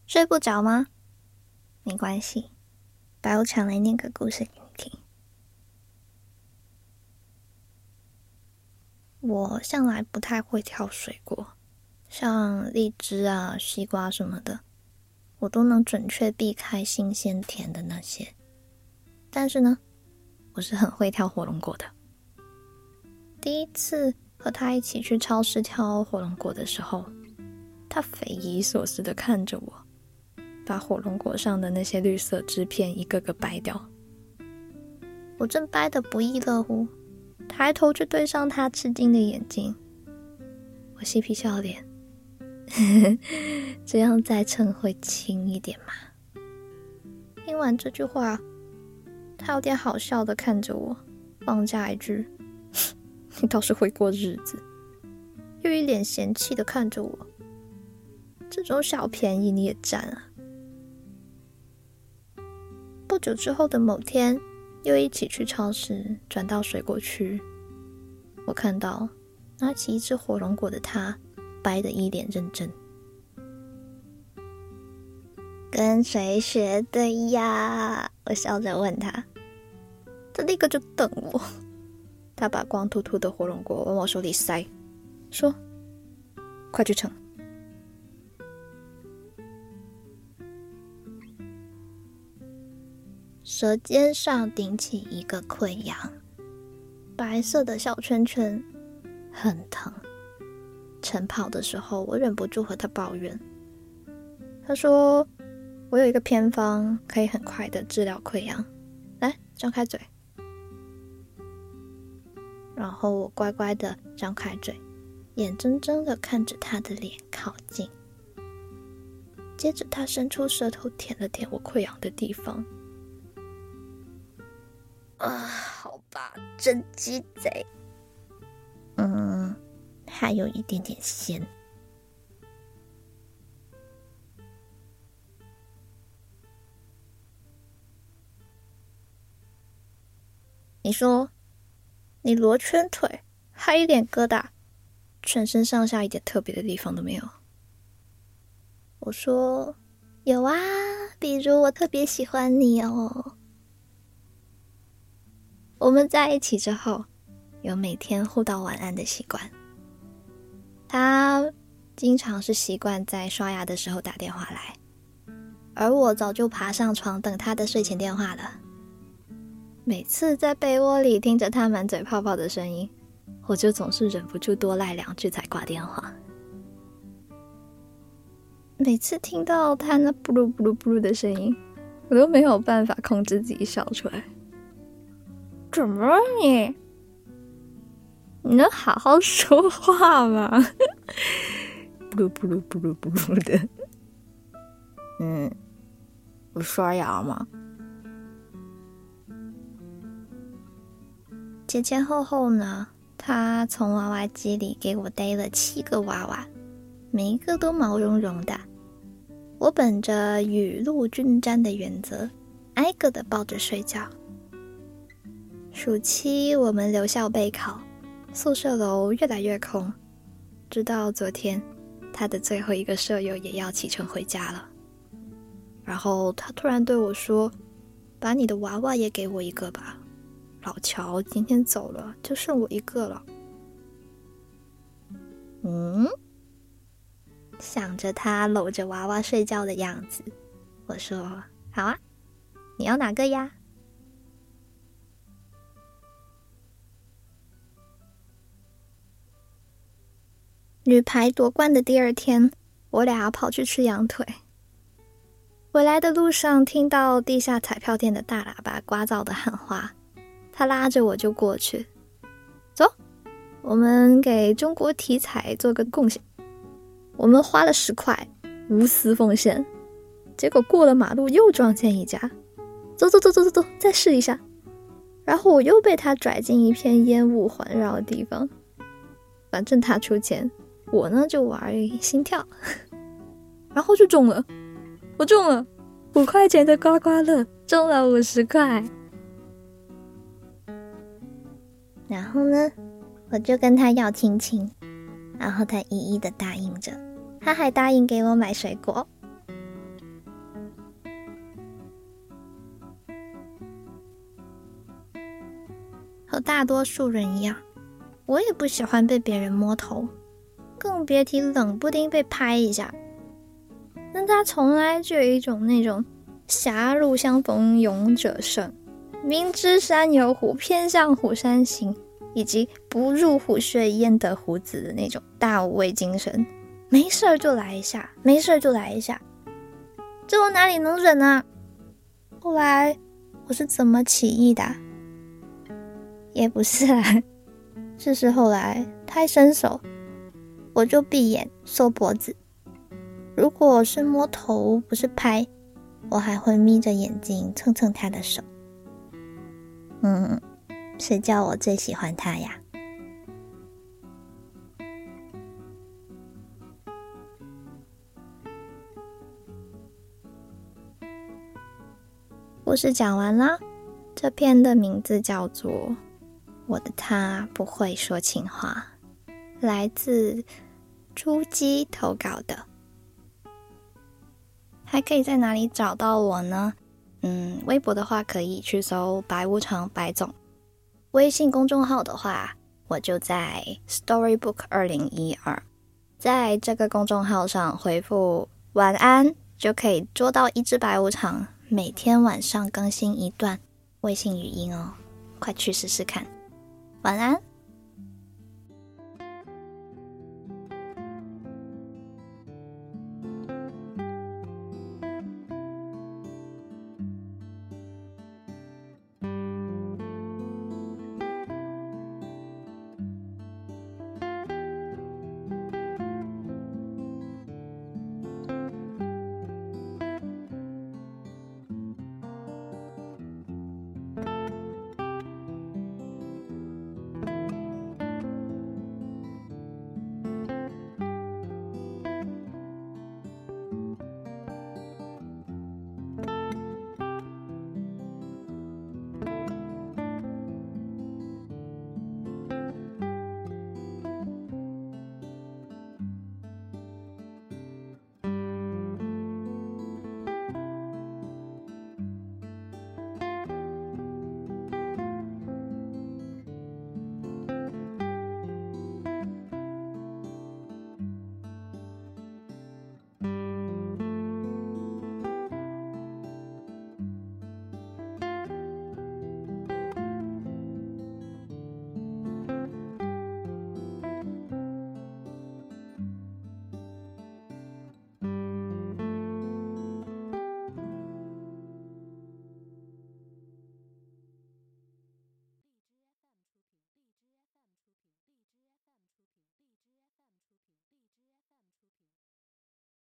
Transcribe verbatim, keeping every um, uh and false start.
睡不着吗？没关系，白无常来念个故事给你听。我向来不太会挑水果，像荔枝啊、西瓜什么的，我都能准确避开新鲜甜的那些。但是呢，我是很会挑火龙果的。第一次和他一起去超市挑火龙果的时候，他匪夷所思地看着我，把火龙果上的那些绿色枝片一个个掰掉。我正掰得不亦乐乎，抬头就对上他吃惊的眼睛。我嬉皮笑脸，这样再称会轻一点嘛。听完这句话，他有点好笑地看着我，放下一句你倒是会过日子，又一脸嫌弃地看着我，这种小便宜你也占啊。不久之后的某天，又一起去超市，转到水果区，我看到拿起一只火龙果的他掰得一脸认真。跟谁学的呀？我笑着问他，他立刻就瞪我。他把光秃秃的火龙果往我手里塞，说：快去称。舌尖上顶起一个溃疡，白色的小圈圈，很疼。晨跑的时候，我忍不住和他抱怨。他说：我有一个偏方，可以很快的治疗溃疡。来，张开嘴。然后我乖乖的张开嘴，眼睁睁的看着他的脸靠近。接着他伸出舌头舔了舔我溃疡的地方。啊，好吧，真鸡贼。嗯，还有一点点咸。你说，你罗圈腿，还一脸疙瘩，全身上下一点特别的地方都没有。我说，有啊，比如我特别喜欢你哦。我们在一起之后，有每天互道晚安的习惯。他经常是习惯在刷牙的时候打电话来，而我早就爬上床等他的睡前电话了。每次在被窝里听着他满嘴泡泡的声音，我就总是忍不住多赖两句才挂电话。每次听到他那布噜布噜布噜的声音，我都没有办法控制自己笑出来。怎么了你？你能好好说话吗？布噜布噜布噜布噜的。嗯，我刷牙吗？前前后后呢，他从娃娃机里给我逮了七个娃娃，每一个都毛茸茸的。我本着雨露均沾的原则，挨个的抱着睡觉。暑期我们留校备考，宿舍楼越来越空，直到昨天，他的最后一个舍友也要启程回家了。然后他突然对我说：把你的娃娃也给我一个吧，老乔今天走了，就剩我一个了。嗯，想着他搂着娃娃睡觉的样子，我说：好啊，你要哪个呀？女排夺冠的第二天，我俩跑去吃羊腿。回来的路上，听到地下彩票店的大喇叭聒噪的喊话，他拉着我就过去。走，我们给中国体彩做个贡献。我们花了十块，无私奉献。结果过了马路又撞见一家，走走走走走走，再试一下。然后我又被他拽进一片烟雾环绕的地方。反正他出钱，我呢就玩心跳，然后就中了，我中了五块钱的刮刮乐，中了五十块。然后呢，我就跟他要亲亲，然后他一一的答应着，他还答应给我买水果。 和大多数人一样，我也不喜欢被别人摸头，更别提冷不丁被拍一下。但他从来就有一种那种狭路相逢勇者胜，明知山有虎偏向虎山行，以及不入虎穴焉得虎子的那种大无畏精神。没事就来一下，没事就来一下，这我哪里能忍啊？后来我是怎么起义的？也不是啦，只是后来他一伸手，我就闭眼缩脖子。如果是摸头不是拍，我还会眯着眼睛蹭蹭他的手。嗯，谁叫我最喜欢他呀？故事讲完啦，这篇的名字叫做《我的他不会说情话》，来自朱姬投稿的。还可以在哪里找到我呢？嗯，微博的话可以去搜白无常白总，微信公众号的话我就在 Storybook 二零一二，在这个公众号上回复晚安就可以捉到一只白无常，每天晚上更新一段微信语音哦，快去试试看。晚安。